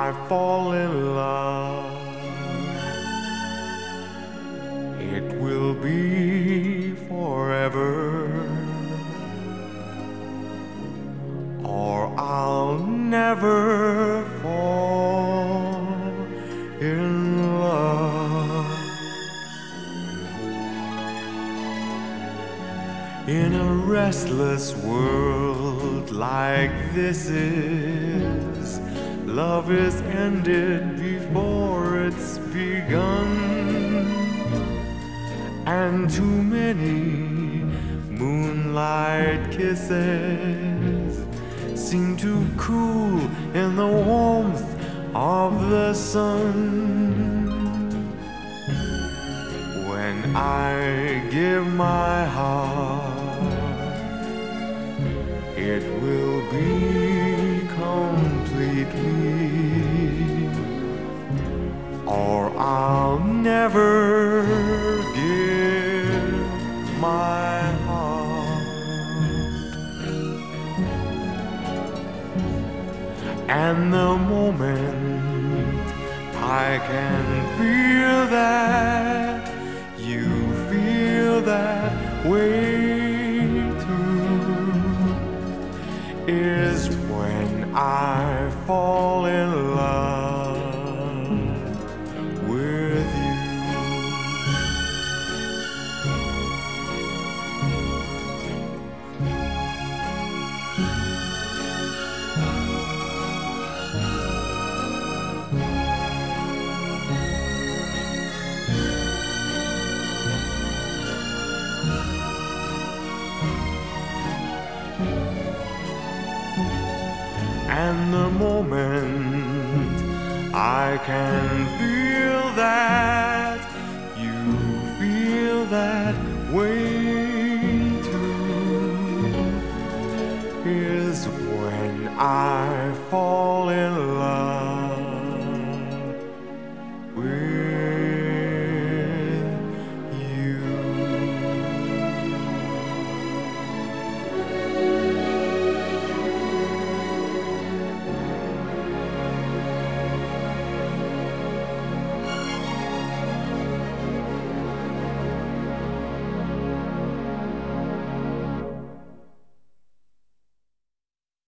I fall in love, it will be forever, or I'll never fall in love. In a restless world like this is, love is ended before it's begun, and too many moonlight kisses seem to cool in the warmth of the sun. When I give my heart, it will be completely, or I'll never give my heart. And the moment I can feel that you feel that way too is when I fall in love with you. And the moment I can feel that you feel that way too is when I